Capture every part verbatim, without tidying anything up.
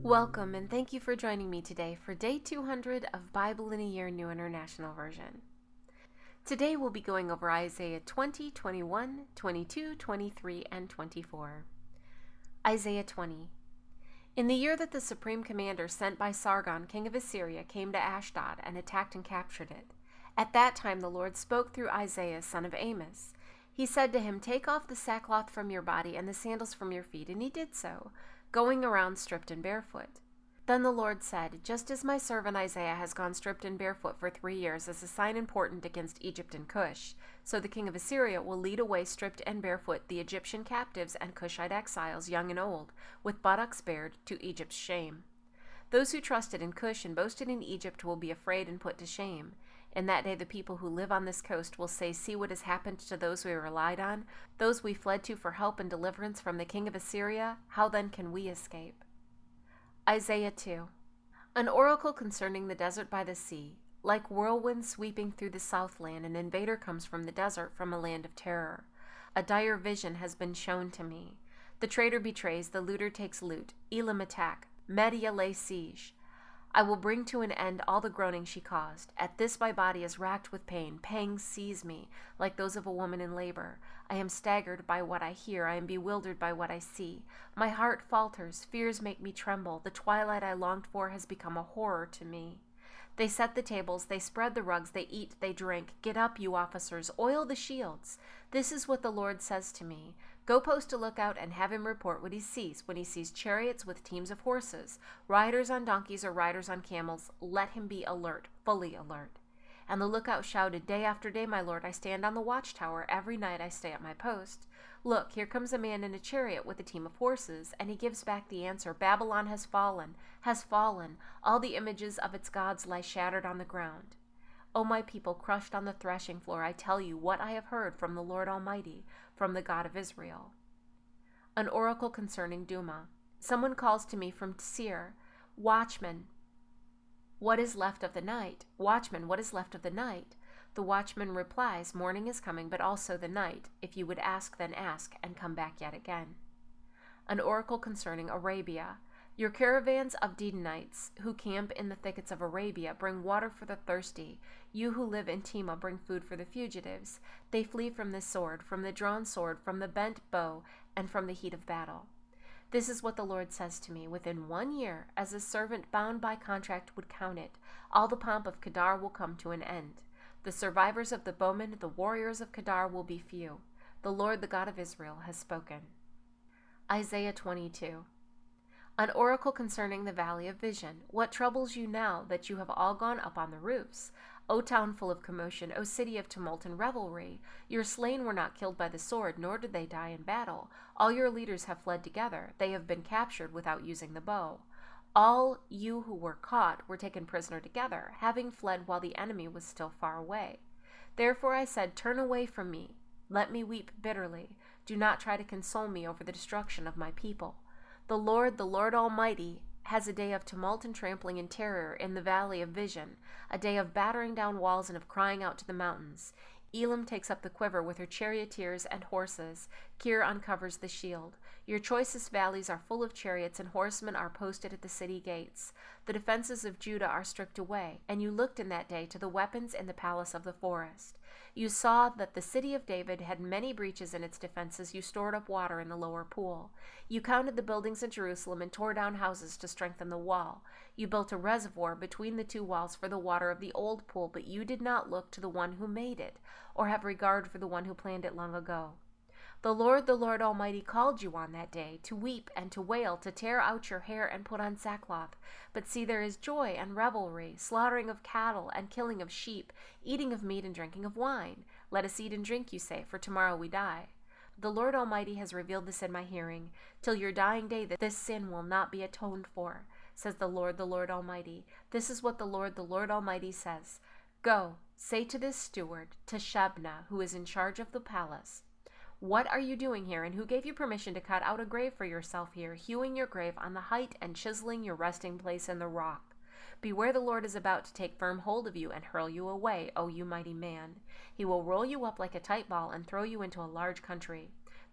Welcome and thank you for joining me today for day two hundred of Bible in a Year New International Version. Today we'll be going over Isaiah twenty, twenty-one, twenty-two, twenty-three, and twenty-four. Isaiah twenty. In the year that the supreme commander sent by Sargon, king of Assyria, came to Ashdod and attacked and captured it, at that time the Lord spoke through Isaiah, son of Amos. He said to him, "Take off the sackcloth from your body and the sandals from your feet," and he did so, going around stripped and barefoot. Then the Lord said, "Just as my servant Isaiah has gone stripped and barefoot for three years as a sign important against Egypt and Cush, so the king of Assyria will lead away stripped and barefoot the Egyptian captives and Cushite exiles, young and old, with buttocks bared, to Egypt's shame. Those who trusted in Cush and boasted in Egypt will be afraid and put to shame. In that day the people who live on this coast will say, 'See what has happened to those we relied on, those we fled to for help and deliverance from the king of Assyria. How then can we escape?'" Isaiah two. An oracle concerning the desert by the sea. Like whirlwinds sweeping through the southland, an invader comes from the desert, from a land of terror. A dire vision has been shown to me. The traitor betrays, the looter takes loot. Elam attack, Media lay siege. I will bring to an end all the groaning she caused. At this my body is racked with pain. Pangs seize me, like those of a woman in labor. I am staggered by what I hear. I am bewildered by what I see. My heart falters. Fears make me tremble. The twilight I longed for has become a horror to me. They set the tables, they spread the rugs, they eat, they drink. Get up, you officers, oil the shields. This is what the Lord says to me. Go post a lookout and have him report what he sees. When he sees chariots with teams of horses, riders on donkeys or riders on camels, let him be alert, fully alert. And the lookout shouted, "Day after day, my lord, I stand on the watchtower. Every night I stay at my post. Look, here comes a man in a chariot with a team of horses." And he gives back the answer, "Babylon has fallen, has fallen. All the images of its gods lie shattered on the ground. O my people, crushed on the threshing floor, I tell you what I have heard from the Lord Almighty, from the God of Israel." An oracle concerning Duma. Someone calls to me from Seir, "Watchman, what is left of the night? Watchman, what is left of the night?" The watchman replies, "Morning is coming, but also the night. If you would ask, then ask, and come back yet again." An oracle concerning Arabia. Your caravans of Dedanites, who camp in the thickets of Arabia, bring water for the thirsty. You who live in Tema bring food for the fugitives. They flee from the sword, from the drawn sword, from the bent bow, and from the heat of battle. This is what the Lord says to me. Within one year, as a servant bound by contract would count it, all the pomp of Kedar will come to an end. The survivors of the bowmen, the warriors of Kedar, will be few. The Lord, the God of Israel, has spoken. Isaiah twenty-two. An oracle concerning the valley of vision. What troubles you now that you have all gone up on the roofs? O town full of commotion, O city of tumult and revelry, your slain were not killed by the sword, nor did they die in battle. All your leaders have fled together. They have been captured without using the bow. All you who were caught were taken prisoner together, having fled while the enemy was still far away. Therefore I said, "Turn away from me. Let me weep bitterly. Do not try to console me over the destruction of my people." The Lord, the Lord Almighty, has a day of tumult and trampling and terror in the valley of vision, a day of battering down walls and of crying out to the mountains. Elam takes up the quiver with her charioteers and horses. Kir uncovers the shield. Your choicest valleys are full of chariots, and horsemen are posted at the city gates. The defenses of Judah are stripped away, and you looked in that day to the weapons in the palace of the forest. You saw that the city of David had many breaches in its defenses. You stored up water in the lower pool. You counted the buildings in Jerusalem and tore down houses to strengthen the wall. You built a reservoir between the two walls for the water of the old pool, but you did not look to the one who made it, or have regard for the one who planned it long ago. The Lord, the Lord Almighty, called you on that day to weep and to wail, to tear out your hair and put on sackcloth. But see, there is joy and revelry, slaughtering of cattle and killing of sheep, eating of meat and drinking of wine. Let us eat and drink, you say, for tomorrow we die. The Lord Almighty has revealed this in my hearing, till your dying day that this sin will not be atoned for, says the Lord, the Lord Almighty. This is what the Lord, the Lord Almighty says. Go, say to this steward, to Shebna, who is in charge of the palace, "What are you doing here, and who gave you permission to cut out a grave for yourself here, hewing your grave on the height and chiseling your resting place in the rock? Beware, the Lord is about to take firm hold of you and hurl you away, O you mighty man. He will roll you up like a tight ball and throw you into a large country.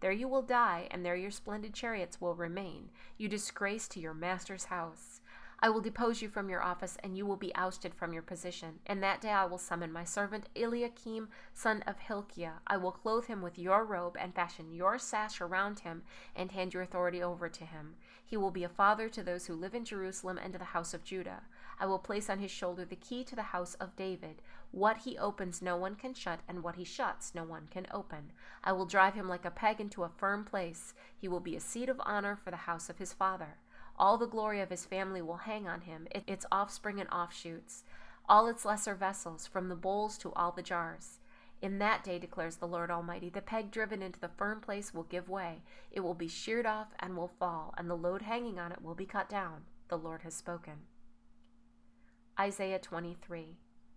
There you will die, and there your splendid chariots will remain, you disgrace to your master's house. I will depose you from your office, and you will be ousted from your position. And that day I will summon my servant Eliakim, son of Hilkiah. I will clothe him with your robe, and fashion your sash around him, and hand your authority over to him. He will be a father to those who live in Jerusalem and to the house of Judah. I will place on his shoulder the key to the house of David. What he opens no one can shut, and what he shuts no one can open. I will drive him like a peg into a firm place. He will be a seat of honor for the house of his father. All the glory of his family will hang on him, its offspring and offshoots, all its lesser vessels, from the bowls to all the jars. In that day, declares the Lord Almighty, the peg driven into the firm place will give way. It will be sheared off and will fall, and the load hanging on it will be cut down. The Lord has spoken. Isaiah twenty-three.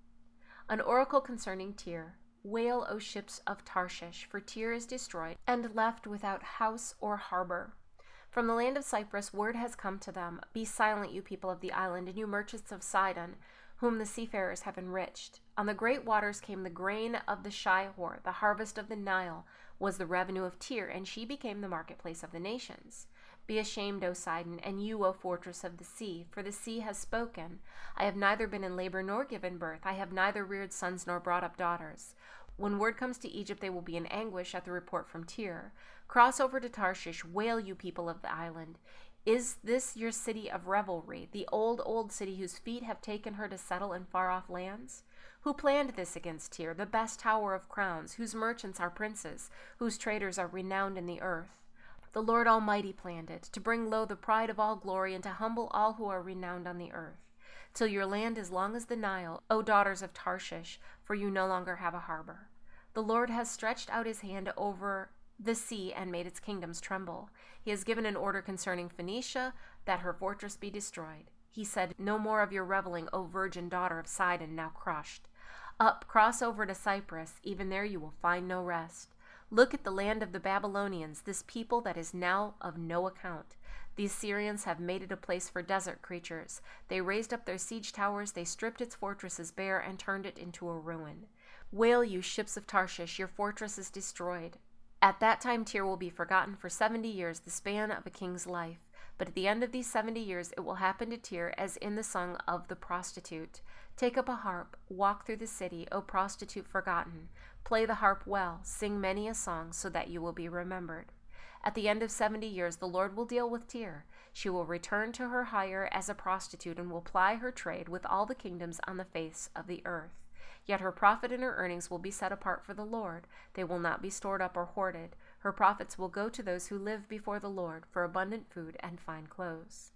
An oracle concerning Tyre. Wail, O ships of Tarshish, for Tyre is destroyed and left without house or harbor. From the land of Cyprus word has come to them, Be silent, you people of the island, and you merchants of Sidon, whom the seafarers have enriched. On the great waters came the grain of the Shihor, the harvest of the Nile was the revenue of Tyre, and she became the marketplace of the nations. Be ashamed, O Sidon, and you, O fortress of the sea, for the sea has spoken. I have neither been in labor nor given birth, I have neither reared sons nor brought up daughters. When word comes to Egypt, they will be in anguish at the report from Tyre. Cross over to Tarshish, wail, you people of the island. Is this your city of revelry, the old, old city whose feet have taken her to settle in far-off lands? Who planned this against Tyre, the best tower of crowns, whose merchants are princes, whose traders are renowned in the earth? The Lord Almighty planned it, to bring low the pride of all glory, and to humble all who are renowned on the earth. Till your land is long as the Nile, O daughters of Tarshish, for you no longer have a harbor. The Lord has stretched out his hand over the sea and made its kingdoms tremble. He has given an order concerning Phoenicia, that her fortress be destroyed. He said, No more of your reveling, O virgin daughter of Sidon, now crushed. Up, cross over to Cyprus, even there you will find no rest. Look at the land of the Babylonians, this people that is now of no account. The Assyrians have made it a place for desert creatures. They raised up their siege towers, they stripped its fortresses bare, and turned it into a ruin. Wail, you ships of Tarshish, your fortress is destroyed. At that time Tyre will be forgotten for seventy years, the span of a king's life. But at the end of these seventy years it will happen to Tyre as in the song of the prostitute. Take up a harp, walk through the city, O prostitute forgotten. Play the harp well, sing many a song, so that you will be remembered. At the end of seventy years the Lord will deal with Tyre. She will return to her hire as a prostitute, and will ply her trade with all the kingdoms on the face of the earth. Yet her profit and her earnings will be set apart for the Lord. They will not be stored up or hoarded. Her profits will go to those who live before the Lord for abundant food and fine clothes.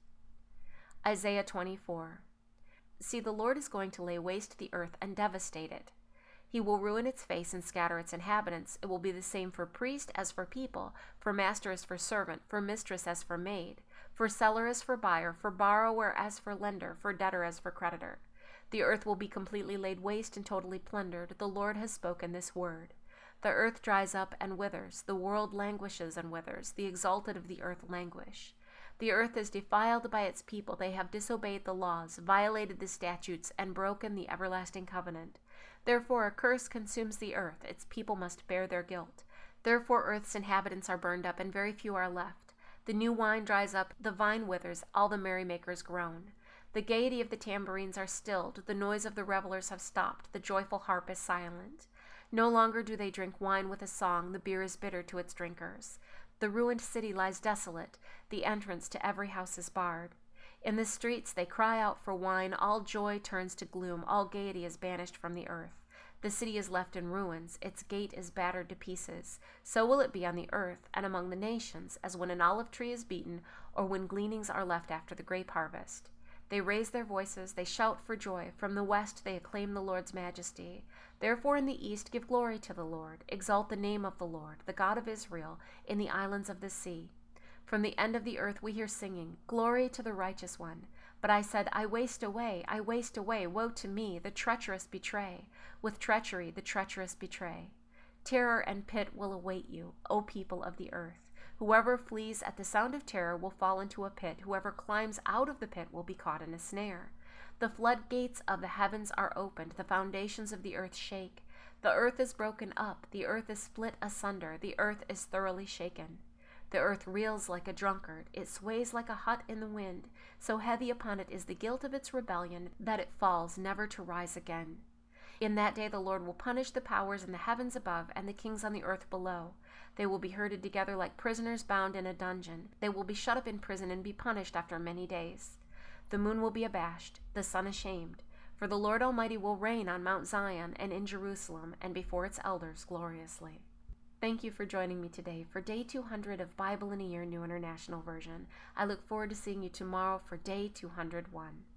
Isaiah twenty-four. See, the Lord is going to lay waste the earth and devastate it. He will ruin its face and scatter its inhabitants. It will be the same for priest as for people, for master as for servant, for mistress as for maid, for seller as for buyer, for borrower as for lender, for debtor as for creditor. The earth will be completely laid waste and totally plundered. The Lord has spoken this word. The earth dries up and withers. The world languishes and withers. The exalted of the earth languish. The earth is defiled by its people. They have disobeyed the laws, violated the statutes, and broken the everlasting covenant. Therefore a curse consumes the earth. Its people must bear their guilt. Therefore earth's inhabitants are burned up, and very few are left. The new wine dries up, the vine withers, all the merrymakers groan. The gaiety of the tambourines are stilled, the noise of the revelers have stopped, the joyful harp is silent. No longer do they drink wine with a song, the beer is bitter to its drinkers. The ruined city lies desolate, the entrance to every house is barred. In the streets they cry out for wine, all joy turns to gloom, all gaiety is banished from the earth. The city is left in ruins, its gate is battered to pieces. So will it be on the earth and among the nations, as when an olive tree is beaten, or when gleanings are left after the grape harvest. They raise their voices, they shout for joy. From the west they acclaim the Lord's majesty. Therefore in the east give glory to the Lord. Exalt the name of the Lord, the God of Israel, in the islands of the sea. From the end of the earth we hear singing, Glory to the righteous one. But I said, I waste away, I waste away, woe to me, the treacherous betray. With treachery the treacherous betray. Terror and pit will await you, O people of the earth. Whoever flees at the sound of terror will fall into a pit. Whoever climbs out of the pit will be caught in a snare. The floodgates of the heavens are opened. The foundations of the earth shake. The earth is broken up, the earth is split asunder, the earth is thoroughly shaken. The earth reels like a drunkard, it sways like a hut in the wind, so heavy upon it is the guilt of its rebellion that it falls never to rise again. In that day the Lord will punish the powers in the heavens above and the kings on the earth below. They will be herded together like prisoners bound in a dungeon. They will be shut up in prison and be punished after many days. The moon will be abashed, the sun ashamed, for the Lord Almighty will reign on Mount Zion and in Jerusalem and before its elders gloriously. Thank you for joining me today for Day two hundred of Bible in a Year New International Version. I look forward to seeing you tomorrow for Day two hundred one.